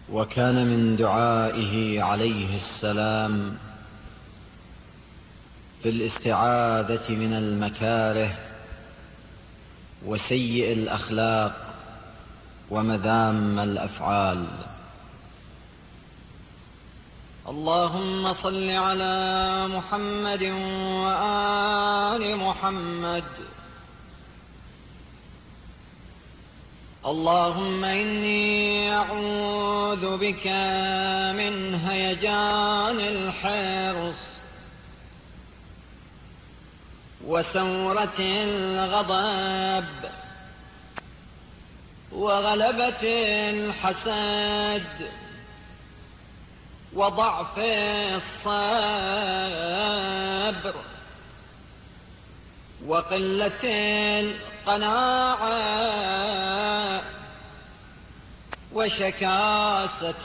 وكان من دعائه عليه السلام في الاستعاذة من المكاره وسيء الأخلاق ومذام الأفعال. اللهم صل على محمد وآل محمد. اللهم إني أعوذ بك من هيجان الحرص وسورة الغضب وغلبة الحسد وضعف الصبر وقلة القناعة وشكاسة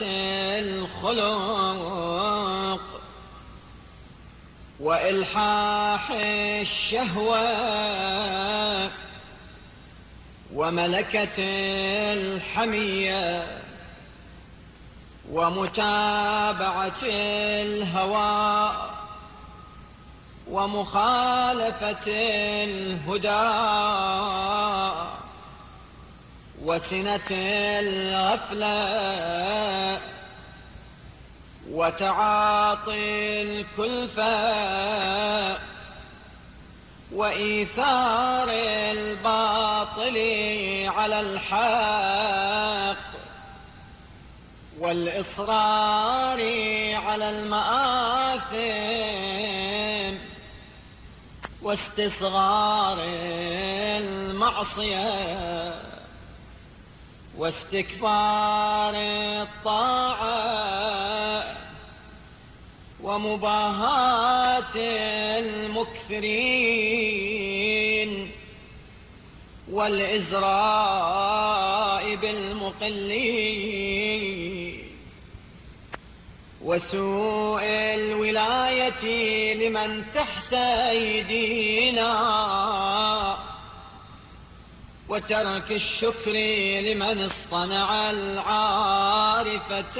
الخلق وإلحاح الشهوة وملكة الحمية ومتابعة الهوى ومخالفة الهدى وسنة الغفلة وتعاطي الكلفة وإيثار الباطل على الحق والإصرار على المآثم واستصغار المعصية واستكبار الطاعة ومباهاة المكثرين والإزراء بالمقلين وسوء الولاية لمن تحت أيدينا وترك الشكر لمن اصطنع العارفة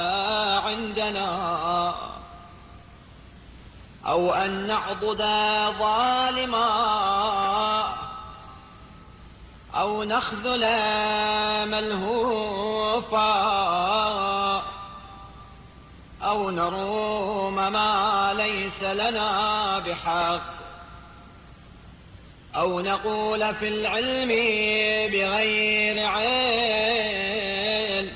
عندنا أو أن نعضد ظالما أو نخذل ملهوفا أو نروم ما ليس لنا بحق أو نقول في العلم بغير علم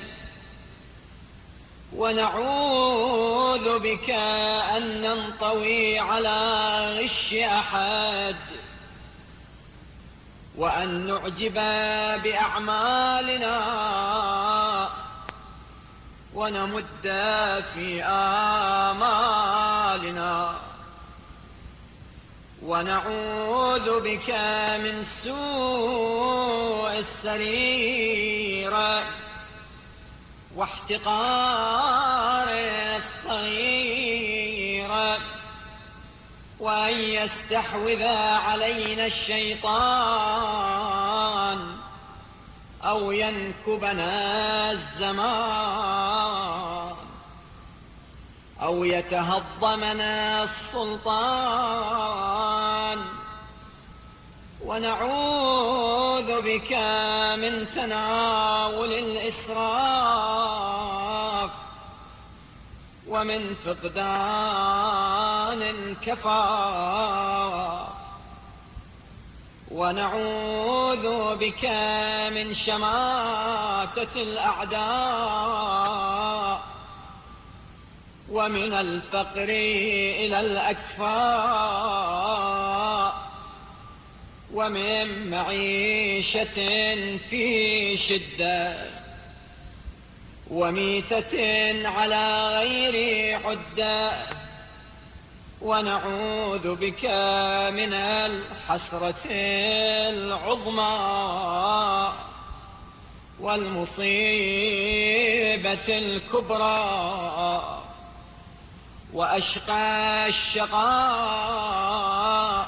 ونعوذ بك أن ننطوي على غش أحد وأن نعجب بأعمالنا ونمد في آمالنا ونعوذ بك من سوء السريرة واحتقار الصغيرة وأن يستحوذ علينا الشيطان أو ينكبنا الزمان أو يتهضمنا السلطان ونعوذ بك من تناول الإسراف ومن فقدان الكفاف ونعوذ بك من شماتة الأعداء ومن الفقر إلى الأكفاء ومن معيشة في شدة وميتة على غير عدة ونعوذ بك من الحسرة العظمى والمصيبة الكبرى وأشقى الشقاء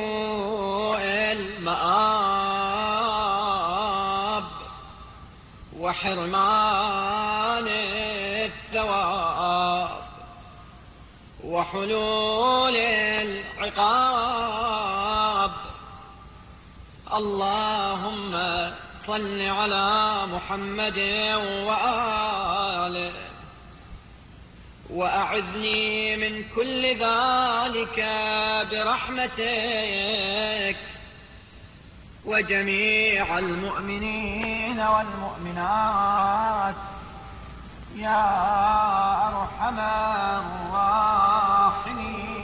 وسوء المآب وحرمان الثواب وحلول العقاب. اللهم صل على محمد وآله وأعذني من كل ذلك برحمتك، وجميع المؤمنين والمؤمنات يا أرحم الراحمين.